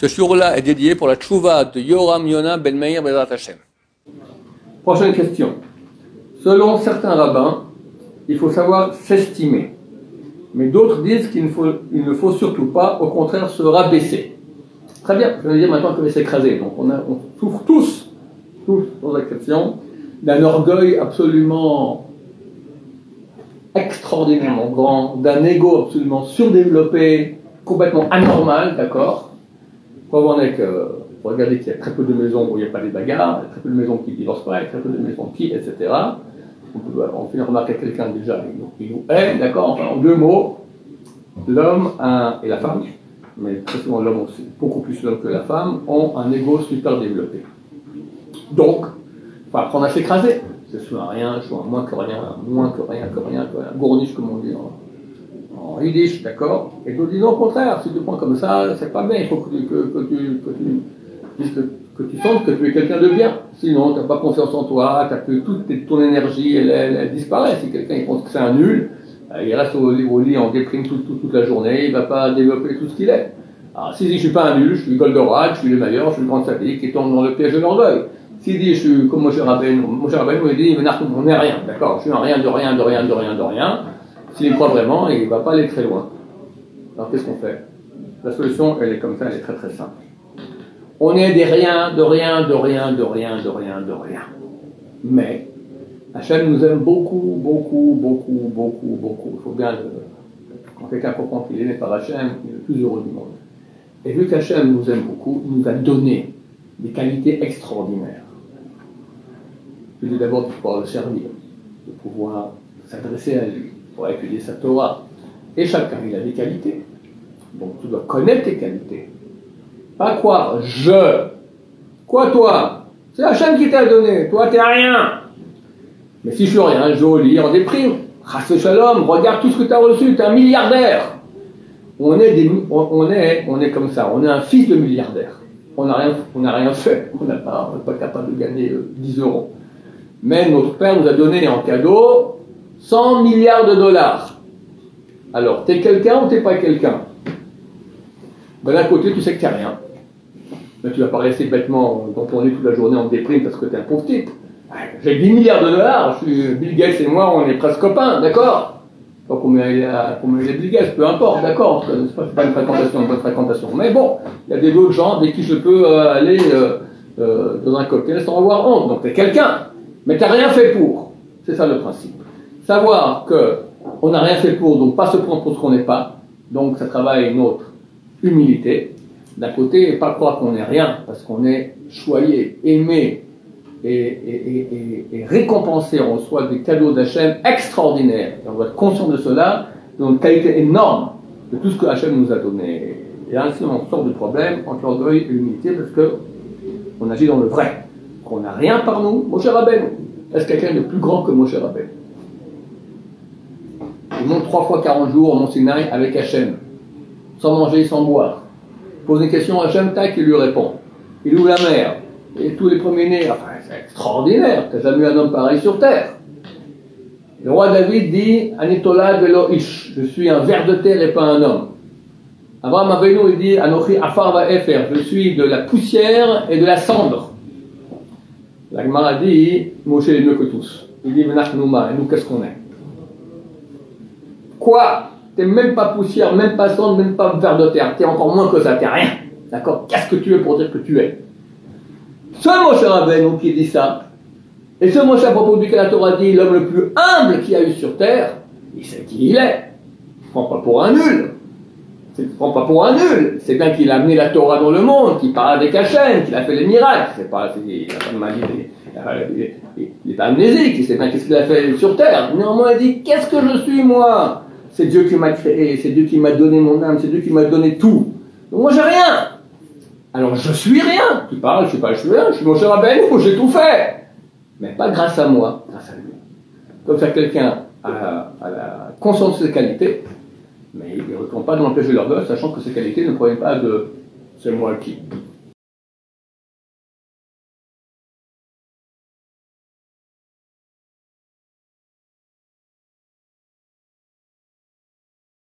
Ce shiur-là est dédié pour la tchouva de Yoram Yona Ben Meir Bezrat Hashem. Prochaine question. Selon certains rabbins, il faut savoir s'estimer. Mais d'autres disent qu'il ne faut surtout pas, au contraire, se rabaisser. Très bien, je vais dire maintenant que s'écraser. Donc on souffre tous, sans exception, d'un orgueil absolument extraordinairement grand, d'un ego absolument surdéveloppé, complètement anormal, d'accord? Preuve en est que, vous regardez qu'il y a très peu de maisons où il n'y a pas des bagarres, il y a très peu de maisons qui ne divorcent pas, il y a très peu de maisons qui, etc. On fait remarquer quelqu'un déjà, il nous hait, d'accord? Enfin, en deux mots, l'homme et la femme, mais très souvent l'homme aussi, beaucoup plus l'homme que la femme, ont un ego super développé. Donc, il faut apprendre à s'écraser. Je suis un rien, je suis un moins que rien, gourniche comme on dit en yiddish, d'accord? Et nous disons au contraire, si tu prends comme ça, c'est pas bien, il faut que tu sentes que tu es quelqu'un de bien. Sinon, tu n'as pas confiance en toi, toute ton énergie, elle disparaît. Si quelqu'un il pense que c'est un nul, il reste au lit en déprime toute la journée, il ne va pas développer tout ce qu'il est. Alors, s'il dit je ne suis pas un nul, je suis Goldorak, je suis le meilleur, je suis le grand sadique, qui tombe dans le piège de l'orgueil. S'il dit je suis comme Moshe Rabbeinu, il dit on n'est rien, d'accord, je suis un rien de rien. S'il croit vraiment, il ne va pas aller très loin. Alors qu'est-ce qu'on fait? La solution, elle est comme ça, elle est très très simple. On est des rien, de rien. Mais Hachem nous aime beaucoup. Il faut bien, quand quelqu'un comprend qu'il est né par Hachem, il est le plus heureux du monde. Et vu qu'Hachem nous aime beaucoup, il nous a donné des qualités extraordinaires. Je dis d'abord de pouvoir le servir, de pouvoir s'adresser à lui, pour étudier sa Torah. Et chacun, il a des qualités. Donc tu dois connaître tes qualités. Pas croire, Quoi toi? C'est Hachem qui t'a donné, toi t'es rien. Mais si je suis rien, je vais au lit en déprime. Chassé Shalom, regarde tout ce que tu as reçu, tu es un milliardaire. On est comme ça, on est un fils de milliardaire. On n'a rien fait, on n'est pas capable de gagner 10 euros. Mais notre père nous a donné en cadeau 100 milliards de dollars. Alors, t'es quelqu'un ou t'es pas quelqu'un? Ben, d'un côté, tu sais que t'es rien. Mais tu vas pas rester bêtement dans ton lit toute la journée en déprime parce que t'es un pauvre type. J'ai 10 milliards de dollars, Bill Gates et moi, on est presque copains, d'accord? Pas combien il a Bill Gates, peu importe, d'accord? C'est pas une bonne fréquentation. Mais bon, il y a des autres gens avec qui je peux aller dans un cocktail sans avoir honte. Donc t'es quelqu'un, mais t'as rien fait pour. C'est ça le principe. Savoir qu'on n'a rien fait pour, donc pas se prendre pour ce qu'on n'est pas. Donc ça travaille notre humilité. D'un côté, et pas croire qu'on n'est rien, parce qu'on est choyé, aimé et récompensé. On reçoit des cadeaux d'Hachem extraordinaires. Et on doit être conscient de cela, de notre qualité énorme de tout ce que Hachem nous a donné. Et ainsi, on sort du problème entre l'orgueil et l'humilité, parce qu'on agit dans le vrai. Qu'on n'a rien par nous. Moshe Rabbeinu. Est-ce quelqu'un de plus grand que Moshe Rabbeinu? Il monte 3 fois 40 jours au Mont Sinaï avec Hachem, sans manger, sans boire. Pose une question à Hachem, tac, il lui répond. Il ouvre la mer, et tous les premiers-nés, enfin, c'est extraordinaire, t'as jamais eu un homme pareil sur terre. Le roi David dit, Anitola velo ish, je suis un ver de terre et pas un homme. Abraham Avinu, il dit, Anochi afar va efer, je suis de la poussière et de la cendre. La Gemara dit, Moshe est mieux que tous. Il dit, Menach Nouma, et nous, qu'est-ce qu'on est? Quoi? T'es même pas poussière, même pas cendre, même pas ver de terre. T'es encore moins que ça, t'es rien. D'accord? Qu'est-ce que tu es pour dire que tu es? Ce Moshe Rabbeinu qui dit ça, et ce Moshe à propos duquel la Torah dit l'homme le plus humble qu'il y a eu sur terre, il sait qui il est. Il ne prend pas pour un nul. Il ne prend pas pour un nul. C'est bien qu'il a amené la Torah dans le monde, qu'il parle avec Hachem, qu'il a fait les miracles. Il est pas amnésique, il sait bien qu'est-ce qu'il a fait sur terre. Néanmoins, il dit, qu'est-ce que je suis moi? C'est Dieu qui m'a créé, c'est Dieu qui m'a donné mon âme, c'est Dieu qui m'a donné tout. Donc moi j'ai rien. Alors je suis rien. Tu parles, je suis rien, je suis Moshe Rabbeinu, j'ai tout fait. Mais pas grâce à moi, grâce à lui. Comme ça quelqu'un a la conscience de ses qualités, mais il ne retourne pas dans le péché de l'orgueil, sachant que ces qualités ne proviennent pas de c'est moi qui.